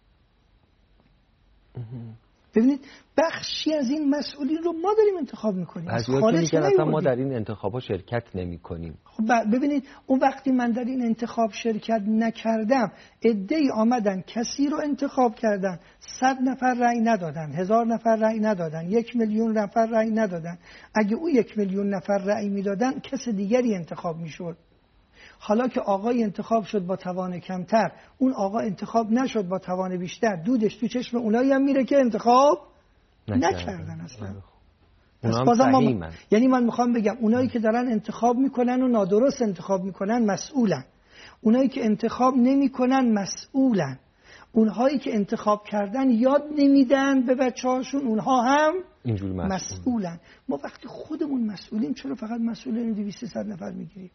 ببینید بخشی از این مسئولین رو ما داریم انتخاب میکنیم، از خارج اصلا ما در این انتخاب‌ها شرکت نمی‌کنیم. خب ببینید اون وقتی من در این انتخاب شرکت نکردم، عده‌ای آمدن کسی رو انتخاب کردن، صد نفر رأی ندادن، هزار نفر رأی ندادن، یک میلیون نفر رأی ندادن. اگه او یک میلیون نفر رأی میدادن کس دیگری انتخاب میشد. حالا که آقای انتخاب شد با توان کمتر، اون آقا انتخاب نشد با توان بیشتر، دودش تو چشم اونایی هم میره که انتخاب نکردن اصلا. ما... یعنی من میخوام بگم اونایی که دارن انتخاب میکنن و نادرست انتخاب میکنن مسئولن، اونایی که انتخاب نمیکنن مسئولن، اونهایی که انتخاب کردن یاد نمیدن به بچه‌هاشون اونها هم اینجوری مسئولن. مسئولن. ما وقتی خودمون مسئولیم چرا فقط مسئولین دویست سیصد نفر میگیریم؟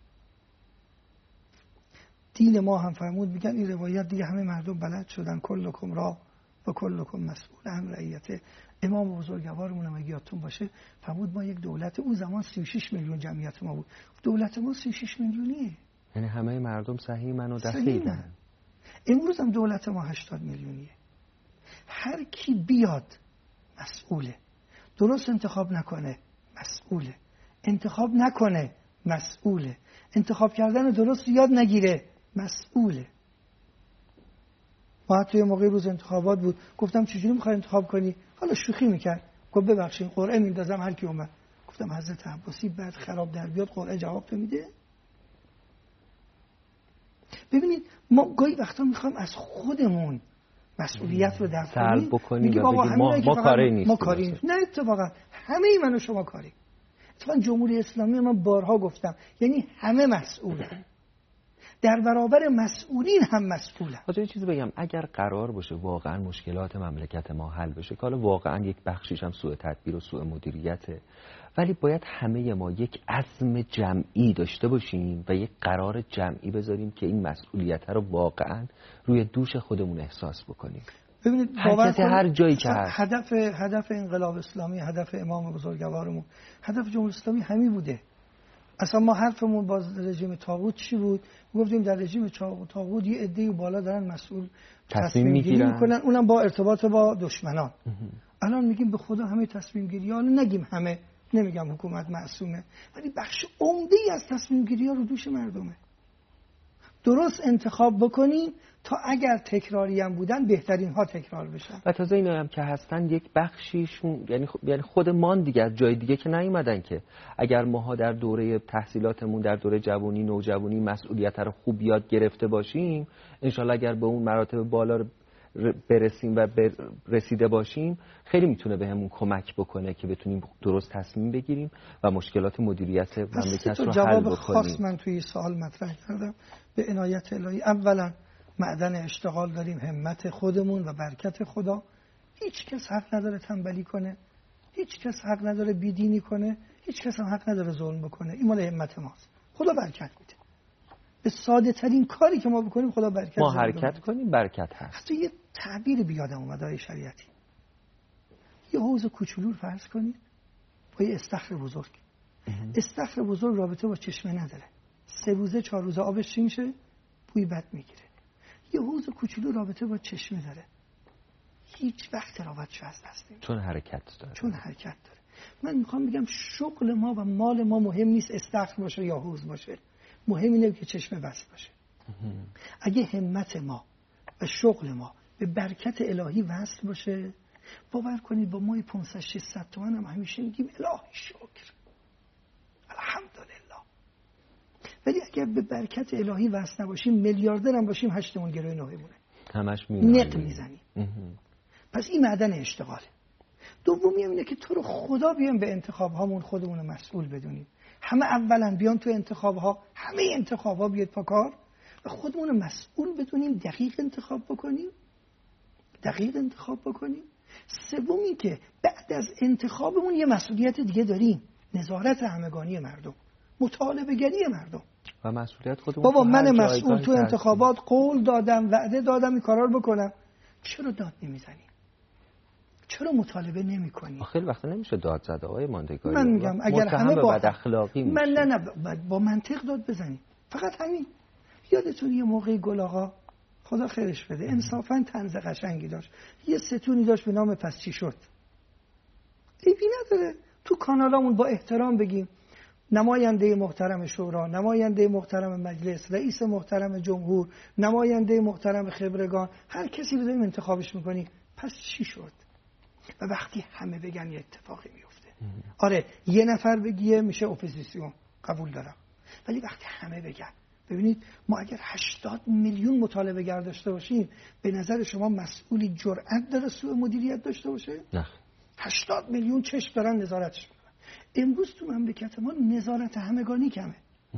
دین ما هم فرمود، میگن این روایت دیگه همه مردم بلد شدن، کلکم را و کلکم مسئول عن رعیته. امام بزرگوارمون هم اگه یادتون باشه فرمود ما یک دولت، اون زمان سی و شش میلیون جمعیت ما بود، دولت ما سی و شش میلیونیه، یعنی همه مردم صحیحن و دخیلن. امروز هم دولت ما هشتاد میلیونیه. هر کی بیاد مسئوله، درست انتخاب نکنه مسئوله، انتخاب نکنه مسئوله، انتخاب کردن درست یاد نگیره مسئوله. ما حتی یه موقعی روز انتخابات بود، گفتم چجوری میخوای انتخاب کنی؟ حالا شوخی میکرد، گفت ببخشید قرعه میندازم هر کی اومد. گفتم حضرت عباسی بعد خراب در بیاد قرعه جواب تو میده؟ ببینید ما گاهی وقتا میخوایم از خودمون مسئولیت رو در سلب بکنیم و بگیم ما ما کاری نیست. ما کاری نیست. نه اتفاقا همه ای من و شما کاری. اتفاقا جمهوری اسلامی من بارها گفتم یعنی همه مسئولن، در برابر مسئولین هم مسئولن. حالا یه چیزی بگم، اگر قرار باشه واقعا مشکلات مملکت ما حل بشه، که حالا واقعا یک بخشیش هم سوء تدبیر و سوء مدیریته، ولی باید همه ما یک عزم جمعی داشته باشیم و یک قرار جمعی بذاریم که این مسئولیت رو واقعا روی دوش خودمون احساس بکنیم. ببینید هر کسی هر جایی که هست، هدف هدف انقلاب اسلامی، هدف امام بزرگوارمون، هدف جمهوری اسلامی همین بوده. اصلا ما حرفمون با رژیم طاغوت چی بود؟ گفتیم در رژیم طاغوت یه عده‌ای بالا دارن مسئول تصمیم گیری میکنن، اونم با ارتباط با دشمنان. الان میگیم به خدا همه تصمیم گیری ها، نگیم همه، نمیگم حکومت معصومه، ولی بخش عمده‌ای از تصمیم گیری ها رو دوش مردمه. درست انتخاب بکنیم تا اگر تکراری هم بودن بهترین ها تکرار بشن. و تازه اینا هم که هستن یک بخشیشون یعنی یعنی خودمان دیگه از جای دیگه که نیومدن که. اگر ماها در دوره تحصیلاتمون در دوره جوانی نوجوانی مسئولیت رو خوب یاد گرفته باشیم، انشالله اگر به اون مراتب بالا رو برسیم و رسیده باشیم، خیلی میتونه بهمون کمک بکنه که بتونیم درست تصمیم بگیریم و مشکلات مدیریت مملکت رو حل بکنیم. جواب خاص من توی سوال مطرح کردم به عنایت الهی. اولا معدن اشتغال داریم، همت خودمون و برکت خدا. هیچ کس حق نداره تنبلی کنه، هیچ کس حق نداره بیدینی کنه، هیچ کس هم حق نداره ظلم بکنه. این مال همت ماست. خدا برکت میده. به ساده ترین کاری که ما بکنیم خدا برکت ما حرکت کنیم برکت هست. حتی یه تعبیر بیادم اومد آیه شریعتی، یه حوض کوچولو فرض کنید با یه استخر بزرگ. استخر بزرگ رابطه با چشمه نداره، سه روزه چهار روزه آبش چی میشه؟ بوی بد میگیره. یه حوض کوچولو رابطه با چشمه داره، هیچ وقت رابطش از دست نمیده، چون حرکت داره. چون حرکت داره. من میخوام بگم شغل ما و مال ما مهم نیست استخر باشه یا حوض باشه، مهم اینه که چشمه وصل باشه. اگه همت ما و شغل ما به برکت الهی وصل باشه، باور کنید با مای پانصد ششصد تومن هم همیشه میگیم الهی شکر الحمدلله. ولی اگر به برکت الهی وصل نباشیم، میلیاردر هم باشیم، هشتمون گروه نهمونه همش میمونه، نق میزنیم. پس این معدن اشتغاله. دومی اینه که تو رو خدا بیام به انتخاب هامون خودمون رو مسئول بدونیم. همه اولا بیان تو انتخاب ها، همه انتخاب ها بیاد پاکار و خودمون رو مسئول بدونیم، دقیق انتخاب بکنیم، دقیق انتخاب بکنیم. سومی که بعد از انتخابمون یه مسئولیت دیگه داریم، نظارت همگانی مردم، مطالبه گری مردم. و مسئولیت خودمون. بابا من مسئول تو انتخابات قول دادم، وعده دادم این کارا رو بکنم، چرا داد نمیزنی؟ چرا مطالبه نمی کنی؟ خیلی وقتا نمیشه داد زد آقای ماندگاری. من میگم اگر همه با بد اخلاقی من نه نه با منطق داد بزنی. فقط همین. یادتون یه موقعی گل آقا خدا خیرش بده انصافا طنز قشنگی داشت، یه ستونی داشت به نام پس چی شد. عیبی نداره تو کانالامون با احترام بگیم نماینده محترم شورا، نماینده محترم مجلس، رئیس محترم جمهور، نماینده محترم خبرگان، هر کسی رو داریم انتخابش میکنیم پس چی شد. و وقتی همه بگن یه اتفاقی میفته. آره یه نفر بگیه میشه اپوزیسیون، قبول دارم، ولی وقتی همه بگن. ببینید ما اگر هشتاد میلیون مطالبه گر داشته باشیم، به نظر شما مسئولی جرأت داره سوء مدیریت داشته باشه؟ نه. هشتاد میلیون چشم دارن نظارتش میکنن. امروز تو مملکت ما نظارت همگانی کمه.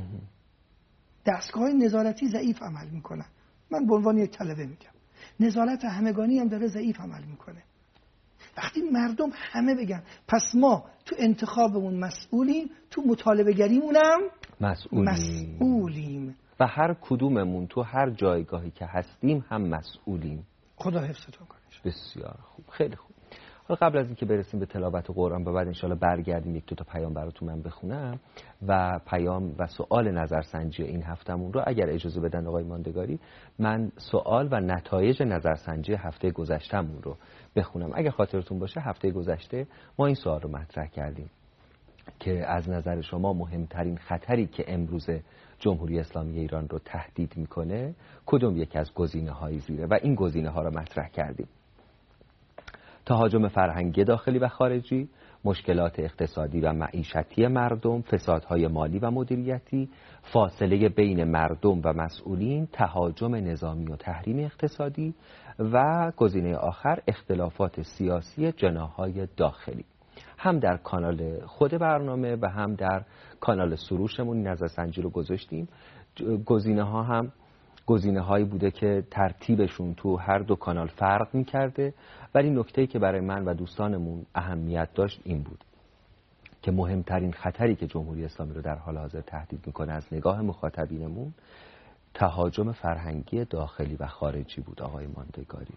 دستگاه نظارتی ضعیف عمل میکنن. من به عنوان یک طلبه میگم نظارت همگانی هم داره ضعیف عمل میکنه. وقتی مردم همه بگن پس ما تو انتخابمون مسئولیم، تو مطالبه گریمون هم مسئولیم. مسئولیم و هر کدوممون تو هر جایگاهی که هستیم هم مسئولیم. خدا حفظتون کنه. بسیار خوب، خیلی خوب. حالا قبل از اینکه برسیم به تلاوت قرآن و بعد انشالله برگردیم یک دو تا پیام براتون من بخونم و پیام و سوال نظرسنجی این هفتمون رو اگر اجازه بدن آقای ماندگاری، من سوال و نتایج نظرسنجی هفته گذشتهمون رو بخونم. اگر خاطرتون باشه هفته گذشته ما این سوال رو مطرح کردیم که از نظر شما مهمترین خطری که امروز جمهوری اسلامی ایران رو تهدید میکنه کدوم یک از گزینه‌های زیره، و این گزینه‌ها رو مطرح کردیم: تهاجم فرهنگی داخلی و خارجی، مشکلات اقتصادی و معیشتی مردم، فسادهای مالی و مدیریتی، فاصله بین مردم و مسئولین، تهاجم نظامی و تحریم اقتصادی، و گزینه آخر اختلافات سیاسی جناح‌های داخلی. هم در کانال خود برنامه و هم در کانال سروشمون این نظرسنجی رو گذاشتیم. گزینه ها هم گزینه هایی بوده که ترتیبشون تو هر دو کانال فرق می‌کرده، ولی نکته‌ای که برای من و دوستانمون اهمیت داشت این بود که مهمترین خطری که جمهوری اسلامی رو در حال حاضر تهدید میکنه از نگاه مخاطبینمون تهاجم فرهنگی داخلی و خارجی بود آقای ماندگاری.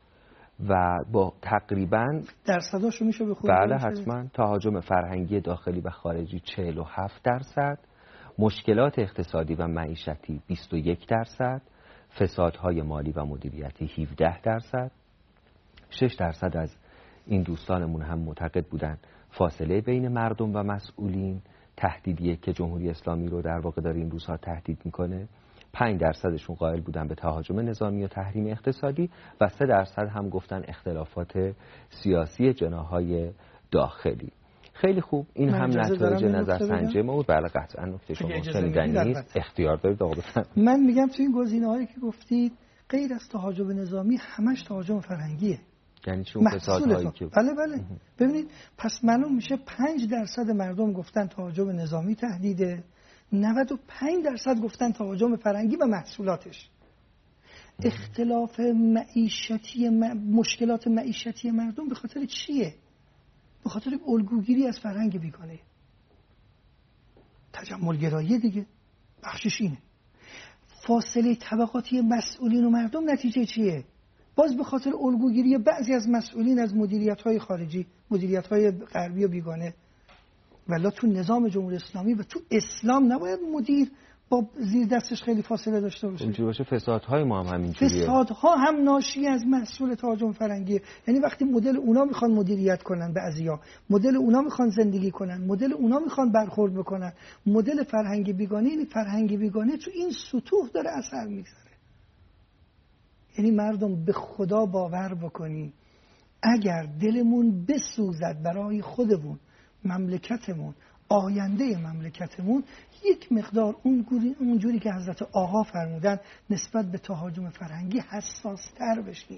و با تقریباً درصداشو میشه بخونید؟ بله حتما. تهاجم فرهنگی داخلی و خارجی چهل و هفت درصد، مشکلات اقتصادی و معیشتی بیست و یک درصد، فسادهای مالی و مدیریتی هفده درصد. شش درصد از این دوستانمون هم معتقد بودن فاصله بین مردم و مسئولین تهدیدیه که جمهوری اسلامی رو در واقع داره این روزها تهدید میکنه. پنج درصدشون قائل بودن به تهاجم نظامی و تحریم اقتصادی و سه درصد هم گفتن اختلافات سیاسی جناح‌های داخلی. خیلی خوب، این هم نتایج نظرسنجی ما بود. بله قطعا نکته شما شنیدنی نیست، اختیار دارید آقا بفرمایید. من میگم تو این گزینه‌هایی که گفتید غیر از تهاجم نظامی همش تهاجم فرهنگیه. یعنی چون فسادهایی که بله بله اه. ببینید پس معلوم میشه پنج درصد مردم گفتن تهاجم نظامی تهدیده، نود و پنج درصد گفتن تهاجم فرهنگی و محصولاتش. اه. اختلاف معیشتی م... مشکلات معیشتی مردم به خاطر چیه؟ به خاطر الگوگیری از فرهنگ بیگانه، تجملگرایی دیگه، بخشش اینه. فاصله طبقاتی مسئولین و مردم نتیجه چیه؟ باز به خاطر الگوگیری بعضی از مسئولین از مدیریت‌های خارجی، مدیریت‌های غربی و بیگانه. ولی تو نظام جمهوری اسلامی و تو اسلام نباید مدیر با زیر دستش خیلی فاصله داشته باشه. اینجوری باشه فسادهای ما هم همینجوریه. فسادها هم ناشی از محصول تهاجم فرهنگیه. یعنی وقتی مدل اونا میخوان مدیریت کنن بعضیا، مدل اونا میخوان زندگی کنن، مدل اونا میخوان برخورد بکنن، مدل فرهنگ بیگانه، یعنی فرهنگ بیگانه تو این سطوح داره اثر میذاره. یعنی مردم به خدا باور بکنیم اگر دلمون بسوزد برای خودمون، مملکتمون، آینده مملکتمون، یک مقدار اونجوری که حضرت آقا فرمودن نسبت به تهاجم فرهنگی حساس تر بشیم.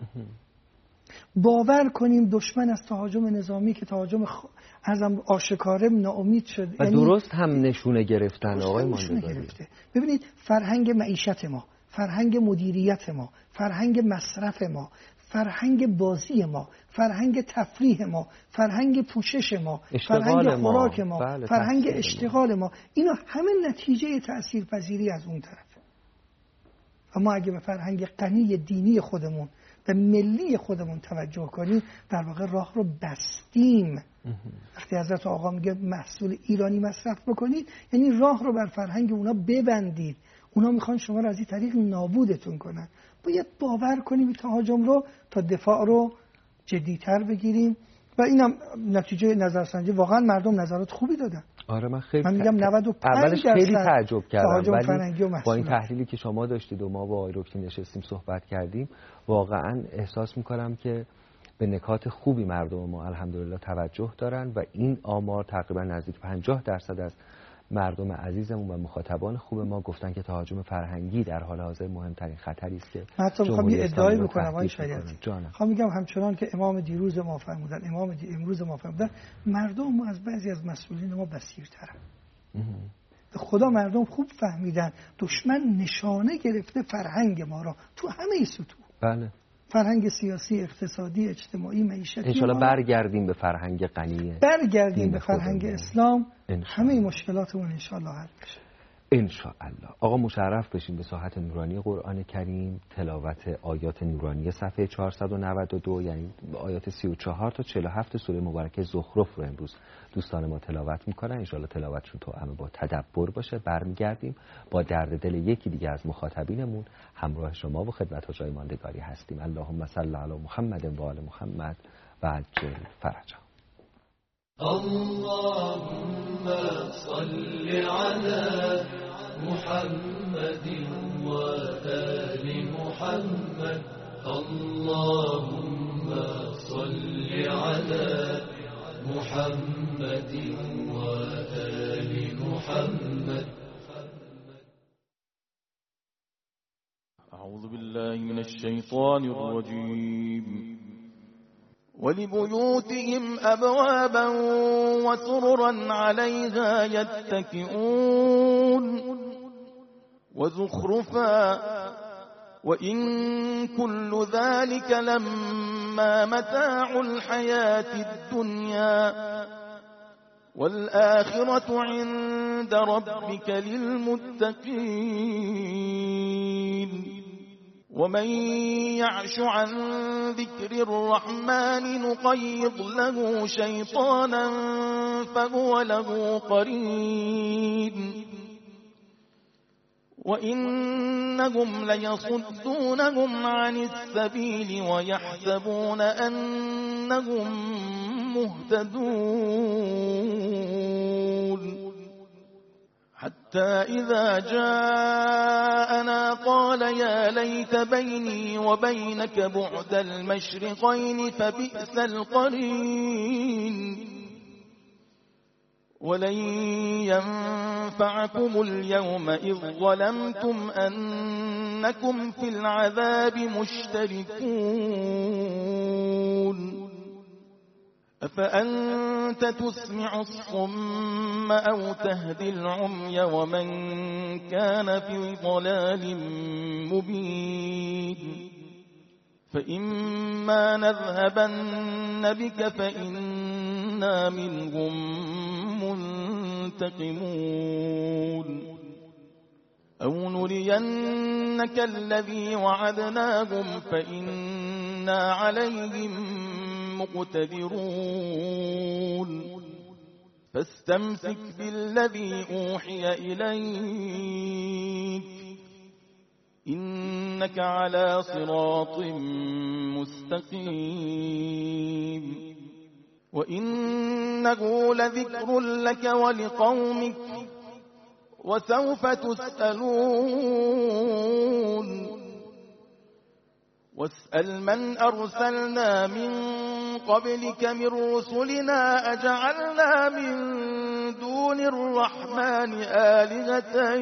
باور کنیم دشمن از تهاجم نظامی که تهاجم خ... ازم آشکاره ناامید شد و یعنی درست هم نشونه گرفتن آقای ماندگاری. ببینید فرهنگ معیشت ما، فرهنگ مدیریت ما، فرهنگ مصرف ما، فرهنگ بازی ما، فرهنگ تفریح ما، فرهنگ پوشش ما، فرهنگ خوراک ما، بله، فرهنگ اشتغال ما، اینا همه نتیجه تأثیرپذیری از اون طرفه. و ما اگه به فرهنگ غنی دینی خودمون به ملی خودمون توجه کنیم در واقع راه رو بستیم. وقتی حضرت آقا میگه محصول ایرانی مصرف بکنید یعنی راه رو بر فرهنگ اونا ببندید. اونا میخوان شما رو از این طریق نابودتون کنن. باید باور کنیم این تهاجم رو تا دفاع رو جدی‌تر بگیریم و اینم نتیجه نظرسنجی. واقعا مردم نظرات خوبی دادن. آره من خیلی من میگم نود و پنج اولش خیلی تعجب کردم، ولی با این تحلیلی که شما داشتید و ما با آقای رکنی نشستیم صحبت کردیم واقعا احساس میکنم که به نکات خوبی مردم ما الحمدلله توجه دارن و این آمار تقریبا نزدیک پنجاه درصد از مردم عزیزمون و مخاطبان خوب ما گفتن که تهاجم فرهنگی در حال حاضر مهمترین خطری است که من حتی میخوام یه ادعایی بکنم آقای شریعتی. میخوام میگم همچنان که امام دیروز ما فرمودن، امام دی امروز ما فرمودن، مردم ما از بعضی از مسئولین ما بصیرترن. به خدا مردم خوب فهمیدن دشمن نشانه گرفته فرهنگ ما را تو همه سطوح. بله. فرهنگ سیاسی، اقتصادی، اجتماعی، معیشتی. انشالله برگردیم به فرهنگ غنی، برگردیم به فرهنگ اسلام، همه مشکلاتمون انشالله حل بشه. انشاءالله. آقا مشرف بشیم به ساحت نورانی قرآن کریم، تلاوت آیات نورانی صفحه چهارصد و نود و دو، یعنی آیات سی و چهار تا چهل و هفت سوره مبارکه زخرف رو امروز دوستان ما تلاوت میکنن. انشاءالله تلاوتشون تو همه با تدبر باشه. برمیگردیم با درد دل یکی دیگه از مخاطبینمون همراه شما و خدمت حاجای ماندگاری هستیم. اللهم صل علی محمد و آل محمد و عجل فرجهم. اللهم صل على محمد وآل محمد. اللهم صل على محمد وآل محمد. أعوذ بالله من الشيطان الرجيم. ولبيوتهم أبوابا وسررا عليها يتكئون وزخرفا وإن كل ذلك لما متاع الحياة الدنيا والآخرة عند ربك للمتقين. ومن يعش عن ذكر الرحمن نقيض له شيطانا فهو له قرين وإنهم ليصدونهم عن السبيل ويحسبون أنهم مهتدون حتى إذا جاءنا قال يا ليت بيني وبينك بعد المشرقين فبئس القرين ولن ينفعكم اليوم إذ ظلمتم أنكم في العذاب مشتركون أفأنت تسمع الصم أو تهدي العمي ومن كان في ضلال مبين فإما نذهبن بك فإنا منهم منتقمون أو نرينك الذي وعدناهم فإنا عليهم مقتدرون فاستمسك بالذي أوحي إليك إنك على صراط مستقيم وإنه لذكر لك ولقومك وسوف تسألون واسأل من أرسلنا من قبلك من رسلنا أجعلنا من دون الرحمن آلهة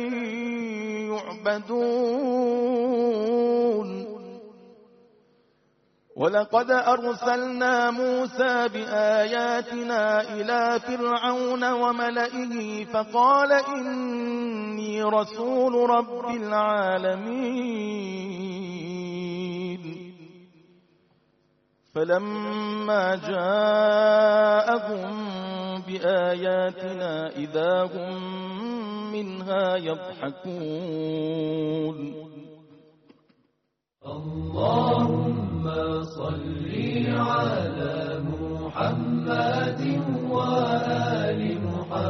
يعبدون ولقد أرسلنا موسى بآياتنا إلى فرعون وملئه فقال إني رسول رب العالمين فلما جاءهم بآياتنا إذا هم منها يضحكون اللهم صل على محمد وآل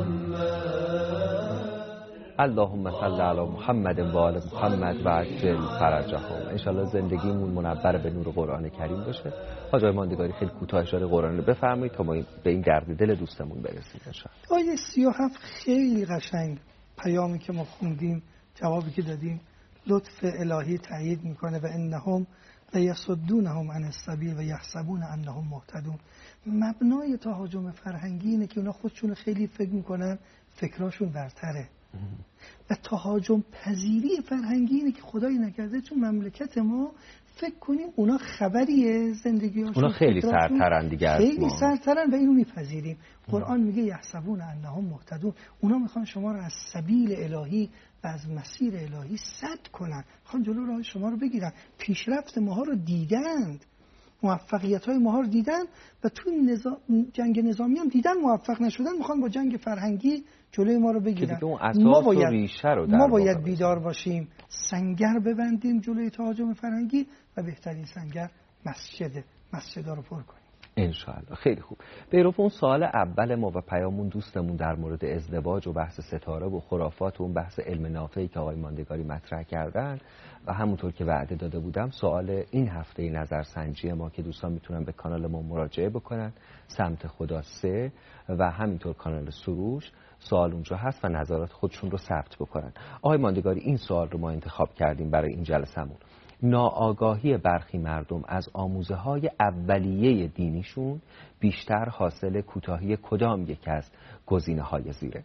محمد. اللهم صل علی محمد و آل محمد و عجل فرجهم. انشالله زندگیمون منور به نور قرآن کریم باشه. حاج آقای ماندگاری خیلی کوتاه اشاره قرآن رو بفرمایید تا ما به این درد دل دوستمون برسیم انشالله. آیه سی و هفت خیلی قشنگ پیامی که ما خوندیم، جوابی که دادیم لطف الهی تأیید میکنه و انهم لیصدونهم عن السبیل و یحسبون انهم مهتدون. مبنای تهاجم فرهنگی اینه که اونا خودشون خیلی فکر میکنن فکراشون برتره و تهاجم پذیری فرهنگی اینه که خدایی نکرده تو مملکت ما فکر کنیم اونا خبریه زندگیاشون، اونا خیلی سرترن دیگه از ما، خیلی سرترن و اینو میپذیریم. قرآن میگه یحسبون انهم مهتدون، اونا میخوان شما رو از سبیل الهی و از مسیر الهی سد کنن، میخوان جلو راه شما رو بگیرن. پیشرفت ماها رو دیدند، موفقیت های ماها رو دیدن و تو نظام جنگ نظامی هم دیدن موفق نشدن، میخوان با جنگ فرهنگی جلوی ما رو بگیرن. ما باید, رو ما باید بیدار باشیم، سنگر ببندیم جلوی تهاجم فرهنگی و بهترین سنگر مسجده، مسجدها رو پر کنیم انشاءالله. خیلی خوب. به رفع اون سوال اول ما و پیامون دوستمون در مورد ازدواج و بحث ستاره و خرافات و اون بحث علم نافعی که آقای ماندگاری مطرح کردن و همونطور که وعده داده بودم سوال این هفته نظرسنجی ما که دوستان میتونن به کانال ما مراجعه بکنن، سمت خدا سه و همینطور کانال سروش، سوال اونجا هست و نظرات خودشون رو ثبت بکنن. آقای ماندگاری این سوال رو ما انتخاب کردیم برای این جلسمون. ناآگاهی برخی مردم از آموزه های اولیه دینیشون بیشتر حاصل کوتاهی کدام یک از گزینه های زیره؟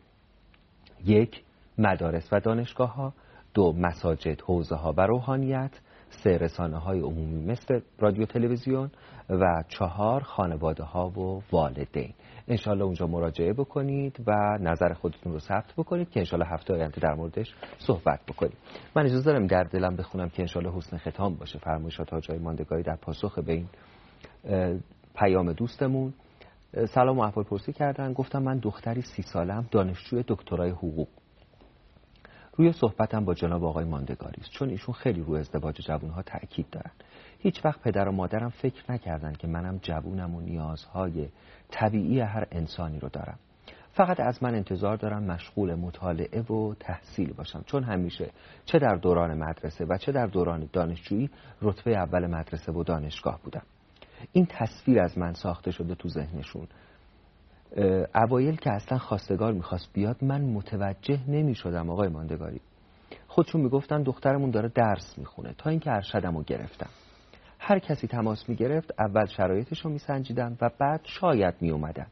یک، مدارس و دانشگاه ها. دو، مساجد، حوزه ها و روحانیت. سه، رسانه های عمومی مثل رادیو تلویزیون. و چهار، خانواده ها و والدین. انشالله اونجا مراجعه بکنید و نظر خودتون رو ثبت بکنید که انشالله هفته آینده در موردش صحبت بکنید. من اجازه دارم در دلم بخونم که انشالله حسن ختام باشه فرمایشات حاج آقای ماندگاری در پاسخ به این پیام دوستمون. سلام و احوال پرسی کردن، گفتم من دختری سی سالم دانشجوی دکترای حقوق. روی صحبتم با جناب آقای ماندگاری است چون ایشون خیلی روی ازدواج جوانها تأکید دارن. هیچ وقت پدر و مادرم فکر نکردن که منم جوونم و نیازهای طبیعی هر انسانی رو دارم. فقط از من انتظار دارم مشغول مطالعه و تحصیل باشم چون همیشه چه در دوران مدرسه و چه در دوران دانشجویی رتبه اول مدرسه و دانشگاه بودم. این تصویر از من ساخته شده تو ذهنشون. اوایل که اصلا خواستگار میخواست بیاد من متوجه نمیشدم آقای ماندگاری. خودشون میگفتن دخترمون داره درس میخونه تا اینکه ارشدمو گرفتم. هر کسی تماس میگرفت اول شرایطشو میسنجیدن و بعد شاید میومدن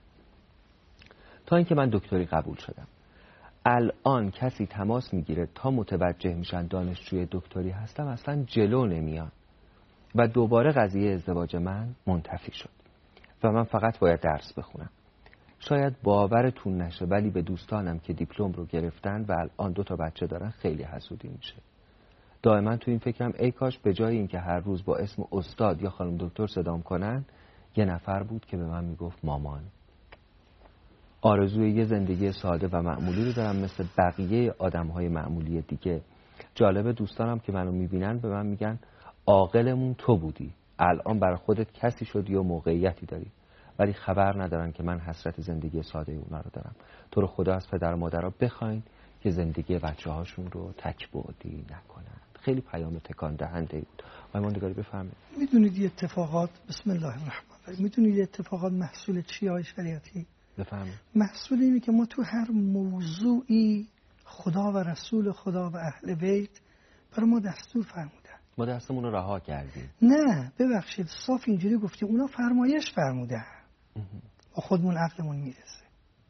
تا اینکه من دکتری قبول شدم. الان کسی تماس میگیره تا متوجه میشن دانشجوی دکتری هستم اصلا جلو نمیان و دوباره قضیه ازدواج من منتفی شد و من فقط باید درس بخونم. شاید باورتون نشه ولی به دوستانم که دیپلم رو گرفتن و الان دو تا بچه دارن خیلی حسودی میشه. دائما تو این فکرم ای کاش به جای اینکه هر روز با اسم استاد یا خانم دکتر صدام کنن یه نفر بود که به من میگفت مامان. آرزوی یه زندگی ساده و معمولی رو دارم مثل بقیه آدم‌های معمولی دیگه. جالب دوستانم که منو میبینن به من میگن عاقلمون تو بودی، الان برای خودت کسی شدی و موقعیتی داری ولی خبر ندارن که من حسرت زندگی ساده اونا رو دارم. تو رو خدا از پدر و مادرها بخواین که زندگی بچه هاشون رو تک‌بعدی نکنن. خیلی پیام تکان دهنده بود. آقای ماندگاری بفرمایید. میدونید این اتفاقات، بسم الله الرحمن الرحیم، میدونید این اتفاقات محصول چی های شریعتی؟ بفرمایید. محصول اینه که ما تو هر موضوعی خدا و رسول خدا و اهل بیت برای ما دستور فرمودن. ما دستمون رو رها کردیم. نه ببخشید، صاف اینجوری گفتیم، اونا فرمایش فرمودن. با خودمون عقلمون میرسه.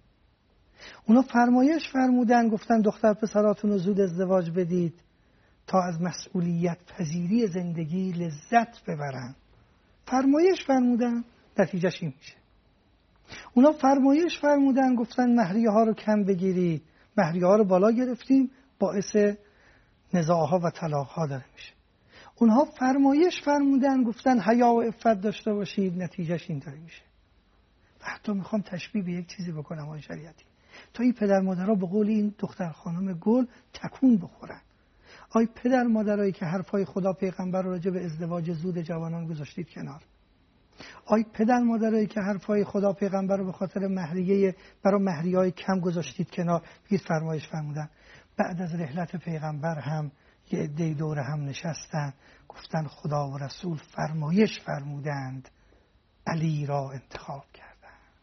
اونا فرمایش فرمودن، گفتن دختر پسراتون رو زود ازدواج بدید تا از مسئولیت پذیری زندگی لذت ببرن. فرمایش فرمودن، نتیجهش این میشه. اونا فرمایش فرمودن، گفتن مهریه ها رو کم بگیرید، مهریه ها رو بالا گرفتیم، باعث نزاعها و طلاقها داره میشه. اونها فرمایش فرمودن، گفتن حیا و عفت داشته باشید، نتیجهش این داره میشه. و حتی میخوام تشبیه به یک چیزی بکنم آقای شریعتی، تا این پدر مادرها به قول این دختر خانم گل تکون بخورن. آی پدر مادرایی که حرفای خدا پیغمبر رو راجع به ازدواج زود جوانان گذاشتید کنار، آی پدر مادرایی که حرفای خدا پیغمبر رو به خاطر مهریه برای مهریه‌های کم گذاشتید کنار، بگید فرمایش فرمودن. بعد از رحلت پیغمبر هم یه عده دور هم نشستن، گفتن خدا و رسول فرمایش فرمودند، علی را انتخاب کردند.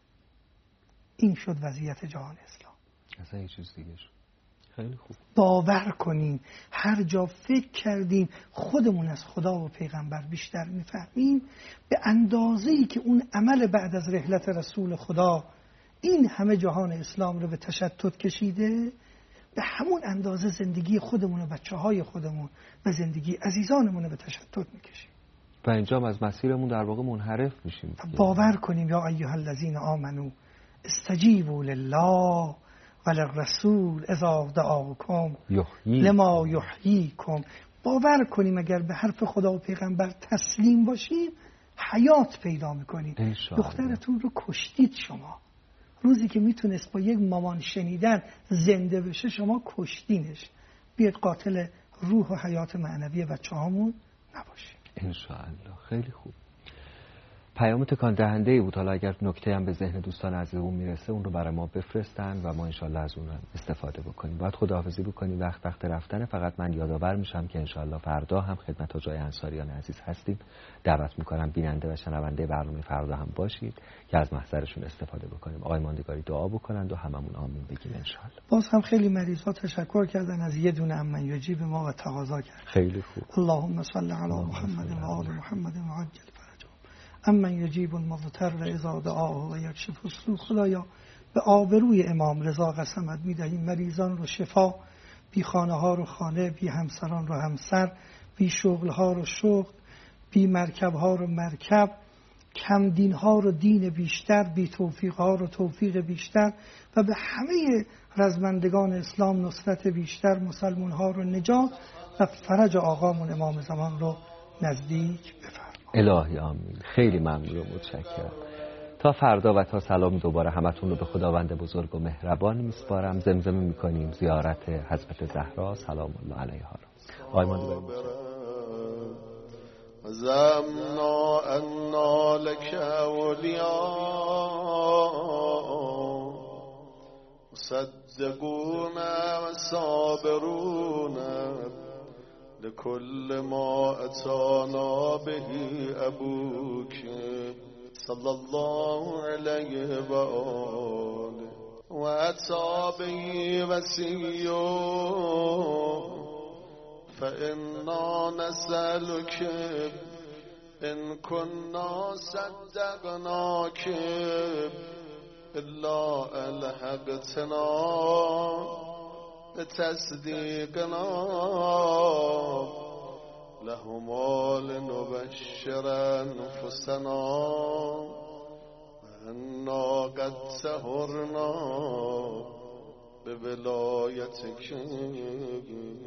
این شد وضعیت جهان اسلام. اصلا یه چیز دیگه شد. خیلی خوب. باور کنین هر جا فکر کردیم خودمون از خدا و پیغمبر بیشتر میفهمیم، به اندازه‌ای که اون عمل بعد از رحلت رسول خدا این همه جهان اسلام رو به تشتت کشیده، به همون اندازه زندگی خودمون و بچه‌های خودمون و زندگی عزیزانمون رو به تشتت میکشیم. و اینجا از مسیرمون در واقع منحرف میشیم. باور کنیم یا ایها الذین آمنو استجیبوا لله وللرسول اذا دعاکم لما یحییکم. باور کنیم اگر به حرف خدا و پیغمبر تسلیم باشیم حیات پیدا میکنیم. دخترتون رو کشتید شما، روزی که میتونست با یک مامان شنیدن زنده بشه شما کشتینش. بیاد قاتل روح و حیات معنوی بچه هامون نباشیم انشاءالله. خیلی خوب. پیام تکان دهنده ای بود. حالا اگر نکته هم به ذهن دوستان عزیزمون میرسه اون رو برای ما بفرستن و ما انشالله از اون استفاده بکنیم. باید خداحافظی بکنیم، وقت وقت رفتن. فقط من یادآور میشم که انشالله فردا هم خدمت جای انصاریان عزیز هستیم. دعوت میکنم بیننده و شنونده برنامه فردا هم باشید که از محضرشون استفاده بکنیم. آقای ماندگاری دعا بکنند و هممون آمین بگیم انشالله. باز هم خیلی مریضا تشکر کردن از یه دونه امن یجیب ما و تقاضا کردن. خیلی خوب. اللهم صل علی محمد و آل محمد و عجل امن یجیب المضطر اذا دعاه و یکشف السوء. خدایا به آبروی امام رضا قسمت میدهیم مریضان رو شفا، بی خانه ها رو خانه، بی همسران رو همسر، بی شغل ها رو شغل، بی مرکب ها رو مرکب، کم دین ها رو دین بیشتر، بی توفیق ها رو توفیق بیشتر، و به همه رزمندگان اسلام نصرت بیشتر، مسلمان ها رو نجات و فرج آقامون امام زمان رو نزدیک بفرمایید. الهی آمین. خیلی ممنون و متشکرم. تا فردا و تا سلام دوباره همتون رو به خداوند بزرگ و مهربان میسپارم. زمزمه میکنیم زیارت حضرت زهرا سلام الله علیها رو. آقای ماندگاری زمنا انا لك اولیا مصدقون و صابرون لكل ما اتانا به ابوك صلی الله علیه و آله و اتا به وسیو فانا نسألك ان كنا صدقناك الا الحقتنا بتصديقنا لهما لنبشر أنفسنا أنا قد سهرنا بولايتك